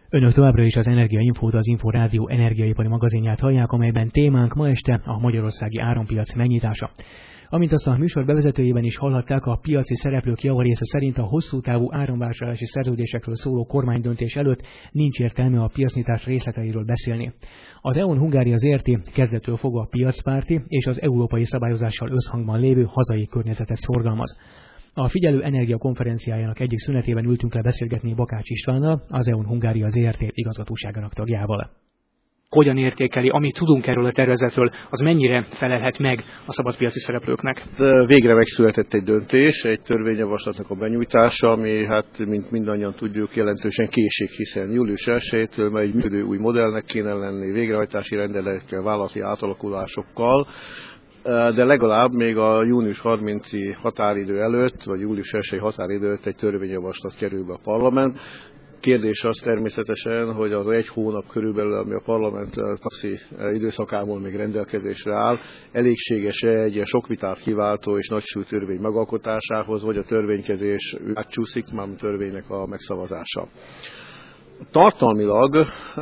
Önök továbbra is az Energiainfót, az Inforádió energiaipari magazinját hallják, amelyben témánk ma este a magyarországi árampiac megnyitása. Amint azt a műsor bevezetőjében is hallhatták, a piaci szereplők javarésze szerint a hosszú távú áramvásárlási szerződésekről szóló kormánydöntés előtt nincs értelme a piacnyitás részleteiről beszélni. Az E.ON Hungária Zrt. Kezdettől fogva piacpárti és az európai szabályozással összhangban lévő hazai környezetet szorgalmaz. A Figyelő Energia konferenciájának egyik szünetében ültünk le beszélgetni Bakács Istvánnal, az E.ON Hungária Zrt. Igazgatóságának tagjával. Hogyan értékeli, amit tudunk erről a tervezetről, az mennyire felelhet meg a szabadpiaci szereplőknek? Végre megszületett egy döntés, egy törvényjavaslatnak a benyújtása, ami, mint mindannyian tudjuk, jelentősen késik, hiszen július 1-től egy működő új modellnek kéne lenni, végrehajtási rendeletekkel, vállalati átalakulásokkal, de legalább még a június 30-i határidő előtt, vagy július 1-i határidő előtt egy törvényjavaslat kerül be a parlament. Kérdés az természetesen, hogy az egy hónap körülbelül, ami a parlament taxi időszakából még rendelkezésre áll, elégséges-e egy ilyen sok vitát kiváltó és nagysúlyú törvény megalkotásához, vagy a törvénykezés átcsúszik, mármint törvénynek a megszavazása. Tartalmilag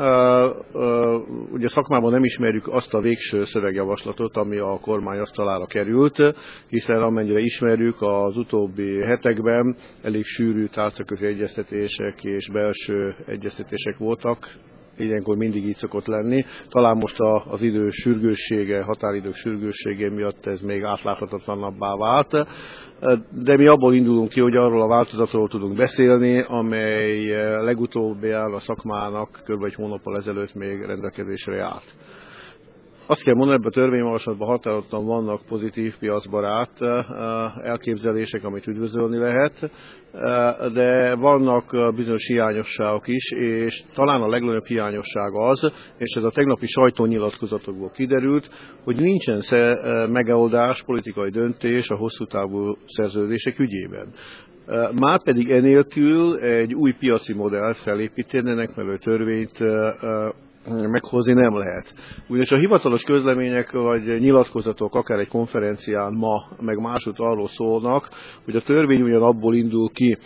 ugye szakmában nem ismerjük azt a végső szövegjavaslatot, ami a kormány asztalára került, hiszen amennyire ismerjük, az utóbbi hetekben elég sűrű tárcaközi egyeztetések és belső egyeztetések voltak. Ilyenkor mindig így szokott lenni. Talán most az idő sürgőssége, határidők sürgőssége miatt ez még átláthatatlannabbá vált. De mi abból indulunk ki, hogy arról a változatról tudunk beszélni, amely legutóbbi a szakmának kb. Egy hónappal ezelőtt még rendelkezésre állt. Azt kell mondani, ebben a törvényjavaslatban határozottan vannak pozitív piacbarát elképzelések, amit üdvözölni lehet, de vannak bizonyos hiányosságok is, és talán a legnagyobb hiányosság az, és ez a tegnapi sajtónyilatkozatokból kiderült, hogy nincsen megoldás, politikai döntés a hosszú távú szerződések ügyében. Márpedig enélkül egy új piaci modellt felépíteni, megfelelő törvényt meghozni nem lehet. Ugyanis a hivatalos közlemények vagy nyilatkozatok akár egy konferencián ma, meg másút arról szólnak, hogy a törvény ugyan abból indul ki,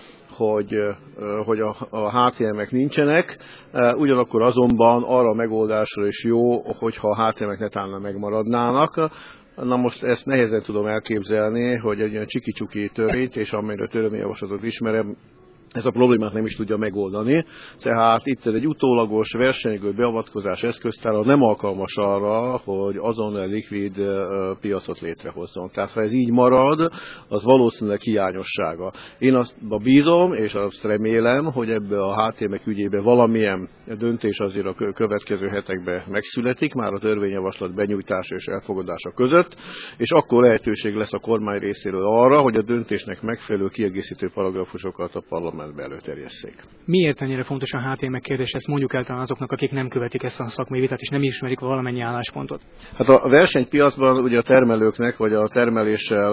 hogy a HTM-ek nincsenek, ugyanakkor azonban arra a megoldásra is jó, hogyha a HTM-ek netán megmaradnának. Na most ezt nehezen tudom elképzelni, hogy egy olyan csiki-csuki törvényt, és amelyre a törvényjavaslatot ismerem, ez a problémát nem is tudja megoldani, tehát itt egy utólagos versenygő beavatkozás eszköztára nem alkalmas arra, hogy azonnal likvid piacot létrehozzon. Tehát ha ez így marad, az valószínűleg hiányossága. Én azt bízom, és azt remélem, hogy ebbe a HTM-ek ügyébe valamilyen döntés azért a következő hetekben megszületik, már a törvényjavaslat benyújtása és elfogadása között, és akkor lehetőség lesz a kormány részéről arra, hogy a döntésnek megfelelő kiegészítő paragrafusokat a parlament előterjesszék. Miért ennyire fontos a HTM-ek kérdés? Ezt mondjuk el talán azoknak, akik nem követik ezt a szakmai vitát, és nem ismerik valamennyi álláspontot. Hát a versenypiacban ugye a termelőknek, vagy a termeléssel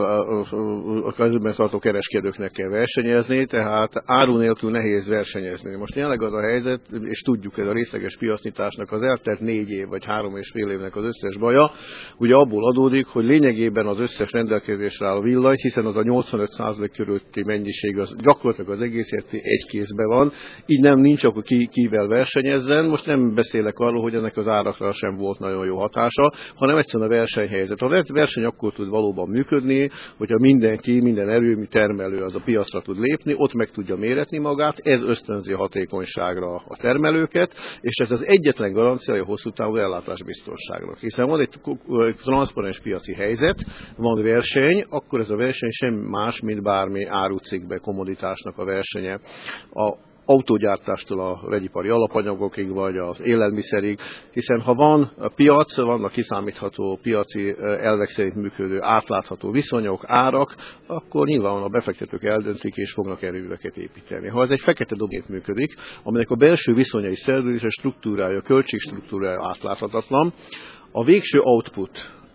a közben tartó kereskedőknek kell versenyezni, tehát áru nélkül nehéz versenyezni. Most jelenleg az a helyzet, és tudjuk, ez a részleges piacnyitásnak az eltelt 4 év vagy 3,5 évnek az összes baja, ugye abból adódik, hogy lényegében az összes rendelkezésre álló villany, hiszen az a 85% körüli mennyiség az gyakorlatilag az egész egy kézben van, így nincs akkor kivel versenyezzen. Most nem beszélek arról, hogy ennek az árakra sem volt nagyon jó hatása, hanem egyszerűen a versenyhelyzet. A verseny akkor tud valóban működni, hogyha minden erőmű termelő az a piacra tud lépni, ott meg tudja méretni magát, ez ösztönzi a hatékonyságra a termelőket, és ez az egyetlen garancia a hosszú távú ellátásbiztonságnak. Hiszen van egy transzparens piaci helyzet, van verseny, akkor ez a verseny sem más, mint bármi árucikkbe, komoditásnak a versenye. A autógyártástól a vegyipari alapanyagokig, vagy az élelmiszerig, hiszen ha van a piac, vannak kiszámítható piaci elvek szerint működő átlátható viszonyok, árak, akkor nyilván a befektetők eldöntik és fognak erőveket építeni. Ha ez egy fekete dobét működik, aminek a belső viszonyai szerződése struktúrája, költségstruktúrája átláthatatlan, a végső output,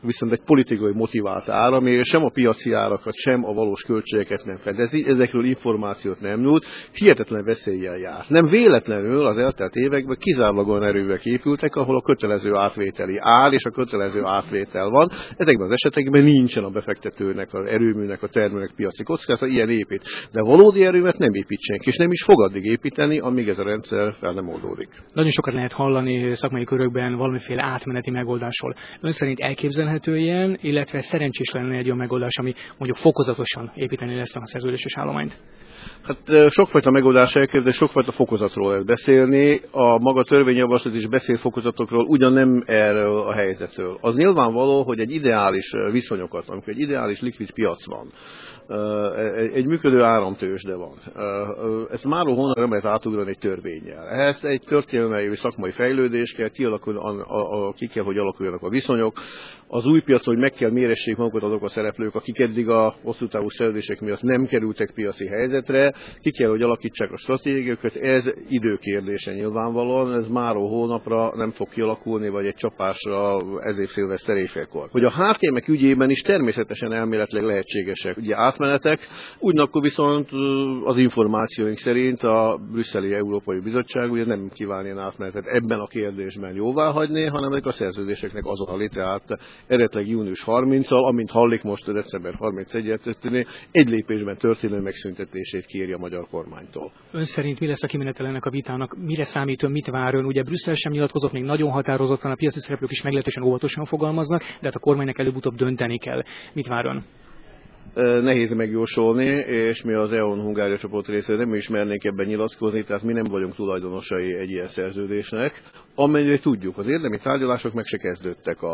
viszont egy politikai motivált ár, ami sem a piaci árakat, sem a valós költségeket nem fedezi, ezekről információt nem nyújt, hihetetlen veszéllyel jár. Nem véletlenül az eltelt években kizárólag olyan erőművek épültek, ahol a kötelező átvételi ár és a kötelező átvétel van. Ezekben az esetekben nincsen a befektetőnek, az erőműnek, a termelőnek piaci kockázata, ilyen épít. De valódi erőmet nem építsenek, és nem is fog addig építeni, amíg ez a rendszer fel nem oldódik. Nagyon sokat lehet hallani szakmai körökben valamiféle átmeneti megoldásról. Ön szerint elképzelhető ilyen, illetve szerencsés lenne egy olyan megoldás, ami mondjuk fokozatosan építeni ezt a szerződéses állományt? Hát sokfajta megoldás elkezdve, sokfajta fokozatról lehet beszélni. A maga törvényjavaslat is beszél fokozatokról, ugyan nem erről a helyzetről. Az nyilvánvaló, hogy egy ideális viszonyokat, amikor egy ideális likvid piac van, egy működő áramtőzsde van. Ezt máról hónapra nem lehet átugrani egy törvénnyel. Ehhez egy történelmi szakmai fejlődés kell, ki kell, hogy alakuljanak a viszonyok. Az új piacon, hogy meg kell méressék magukat azok a szereplők, akik eddig a hosszú távú szerződések miatt nem kerültek piaci helyzetre, ki kell, hogy alakítsák a stratégiákat. Ez időkérdése nyilvánvalóan, ez máról hónapra nem fog kialakulni, vagy egy csapásra ez év szilveszter éjfélkor. Hogy a HTM-ek ügyében is természetesen elméletileg lehetségesek ugye átmenetek, ugyanakkor viszont az információink szerint a brüsszeli Európai Bizottság ugye nem kíván ilyen átmenetet ebben a kérdésben jóváhagyni, hanem a szerződéseknek azonnali, tehát eredetileg június 30-al, amint hallik most december 31-et, egy lépésben történő megszüntetését kéri a magyar kormánytól. Ön szerint mi lesz a kimenetel ennek a vitának? Mire számít ön, mit vár ön? Ugye Brüsszel sem nyilatkozott, még nagyon határozottan, a piaci szereplők is meglehetősen óvatosan fogalmaznak, de hát a kormánynak előbb-utóbb dönteni kell. Mit vár ön? Nehéz megjósolni, és mi az EON Hungária csoport részéről nem ismernénk ebben nyilatkozni, tehát mi nem vagyunk tulajdonosai egy ilyen szerződésnek. Amennyire tudjuk, az érdemi tárgyalások meg se kezdődtek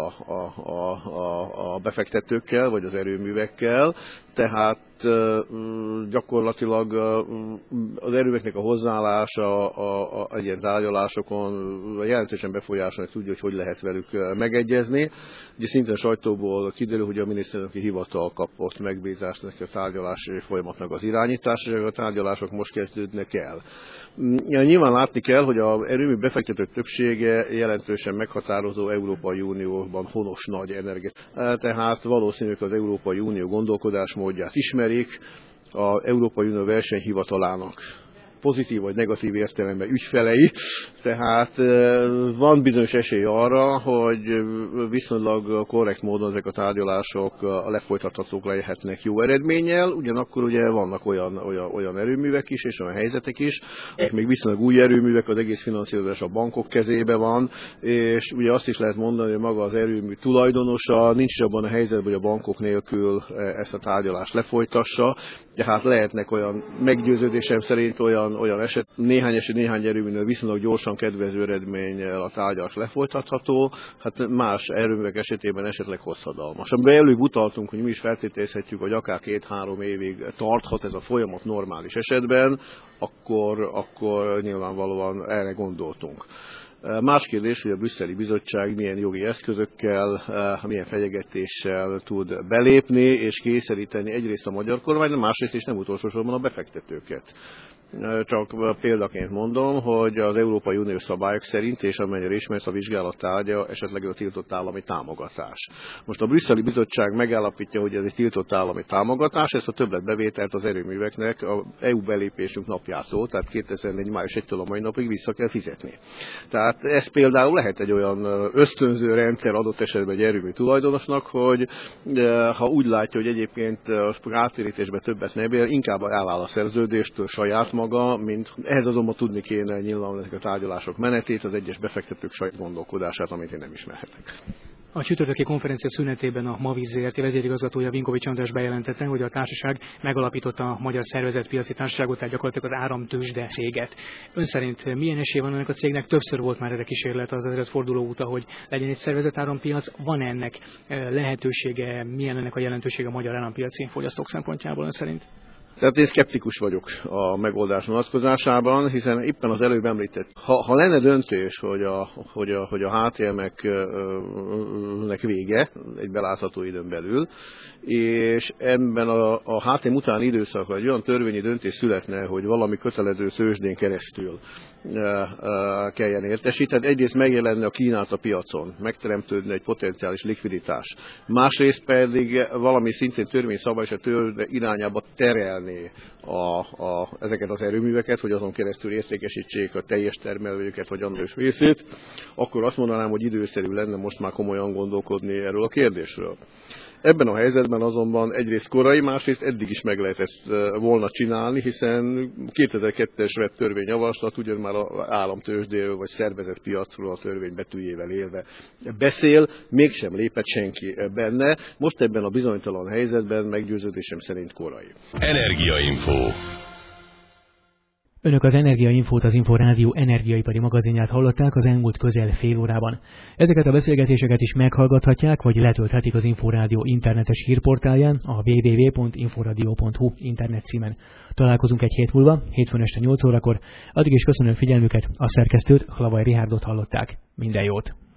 a befektetőkkel, vagy az erőművekkel, tehát gyakorlatilag az erőműveknek a hozzáállása egy ilyen tárgyalásokon jelentősen befolyásolni tudja, hogy lehet velük megegyezni. Ugye szintén sajtóból kiderül, hogy a miniszterelnöki hivatal kapott megbízást a tárgyalási folyamatnak az irányítása, és a tárgyalások most kezdődnek el. Nyilván látni kell, hogy az erőmű befektetők többsége jelentősen meghatározó Európai Unióban honos nagy energia. Tehát valószínűleg az Európai Unió gondolkodásmódját ismerik, az Európai Unió versenyhivatalának pozitív vagy negatív értelemben ügyfelei, tehát van bizonyos esély arra, hogy viszonylag korrekt módon ezek a tárgyalások lefolytathatók lehetnek jó eredménnyel, ugyanakkor ugye vannak olyan erőművek is, és olyan helyzetek is, amik még viszonylag új erőművek, az egész finanszírozás a bankok kezébe van, és ugye azt is lehet mondani, hogy maga az erőmű tulajdonosa nincs abban a helyzetben, hogy a bankok nélkül ezt a tárgyalást lefolytassa, tehát lehetnek olyan meggyőződésem szerint olyan eset, néhány erőműnél viszonylag gyorsan kedvező eredménnyel a tárgyalás lefolytatható, hát más erőművek esetében esetleg hosszadalmas. Amiben előbb utaltunk, hogy mi is feltételezhetjük, hogy akár 2-3 évig tarthat ez a folyamat normális esetben, akkor nyilvánvalóan erre gondoltunk. Más kérdés, hogy a brüsszeli bizottság milyen jogi eszközökkel, milyen fenyegetéssel tud belépni és kényszeríteni egyrészt a magyar kormány, de másrészt is nem utolsó sorban a befektetőket. Csak példaként mondom, hogy az Európai Uniós szabályok szerint, és amennyire ismert a vizsgálat tárgya, esetleg a tiltott állami támogatás. Most a brüsszeli bizottság megállapítja, hogy ez egy tiltott állami támogatás, ezt a többletbevételt az erőműveknek a EU belépésünk napjától, tehát 2004. május 1-től a mai napig vissza kell fizetni. Tehát ez például lehet egy olyan ösztönző rendszer adott esetben egy erőmű tulajdonosnak, hogy ha úgy látja, hogy egyébként a áttérítésben többet nem ér, inkább eláll a szerződéstől saját maga, mint ehhez azonban tudni kéne nyilván ezek a tárgyalások menetét, az egyes befektetők saját gondolkodását, amit én nem ismerhetek. A csütörtöki konferencia szünetében a Mavíz Zrt. Vezérigazgatója Vinkovics András bejelentette, hogy a társaság megalapította a Magyar Szervezett Piaci Társaságot, tehát gyakorlatilag az áramtőzsde céget. Ön szerint milyen esélye van ennek a cégnek? Többször volt már erre kísérlet az ezredforduló óta, hogy legyen egy szervezett árampiac. Van ennek lehetősége? Milyen ennek a jelentősége a magyar árampiaci fogyasztók szempontjából ön szerint? Tehát én szkeptikus vagyok a megoldás vonatkozásában, hiszen éppen az előbb említett, ha lenne döntés, hogy a HTM-eknek vége egy belátható időn belül, és ebben a HTM utáni időszakban egy olyan törvényi döntés születne, hogy valami kötelező tőzsdén keresztül kelljen értesíteni. Egyrészt megjelenne a kínálat a piacon, megteremtődne egy potenciális likviditás. Másrészt pedig valami szintén törvényszabály és a tőzsde irányába terelné ezeket az erőműveket, hogy azon keresztül értékesítsék a teljes termelőjüket vagy annak részét, akkor azt mondanám, hogy időszerű lenne most már komolyan gondolkodni erről a kérdésről. Ebben a helyzetben azonban egyrészt korai, másrészt eddig is meg lehet ezt volna csinálni, hiszen 2002-es vett törvényjavaslat ugyan már az államtőzsdéről vagy szervezett piacról a törvény betűjével élve beszél, mégsem lépett senki benne. Most ebben a bizonytalan helyzetben meggyőződésem szerint korai. Energiainfo. Önök az Energiainfót, az Inforádió energiaipari magazinját hallották az elmúlt közel fél órában. Ezeket a beszélgetéseket is meghallgathatják, vagy letölthetik az Inforádió internetes hírportálján, a www.inforadio.hu internet címen. Találkozunk egy hét múlva, hétfőn este 8 órakor. Addig is köszönöm figyelmüket, a szerkesztőt, Hlavaj Rihárdot hallották. Minden jót!